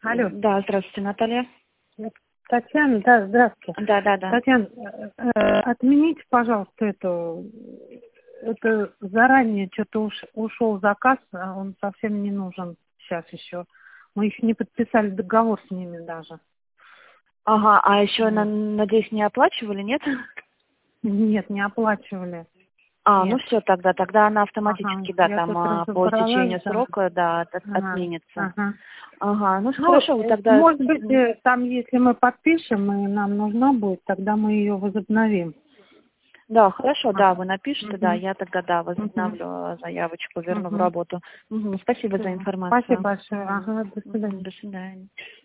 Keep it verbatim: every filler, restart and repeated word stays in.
Алло. Да, здравствуйте, Наталья. Татьяна, да, здравствуйте. Да, да, да. Татьяна, э, э, отмените, пожалуйста, эту, это заранее что-то уш, ушел заказ, а он совсем не нужен сейчас еще. Мы еще не подписали договор с ними даже. Ага, а еще, Вот. надеюсь, не оплачивали, нет? Нет, не оплачивали. А, Нет. ну все тогда, тогда она Ага, автоматически, да, я там тут а, по разобралась, истечению да. срока, да, от- от- Ага, отменится. ага. Ага, ну Ну, хорошо, вы э, тогда... может быть, э, там, если мы подпишем, и нам нужна будет, тогда мы ее возобновим. Да, хорошо, да, Ага. вы напишите, да, Угу. я тогда, да, Угу. возобновлю заявочку, верну в Угу. работу. Мгм, спасибо за Всё. информацию. Спасибо большое. Мгм, Ага, до мгм, свидания. до свидания.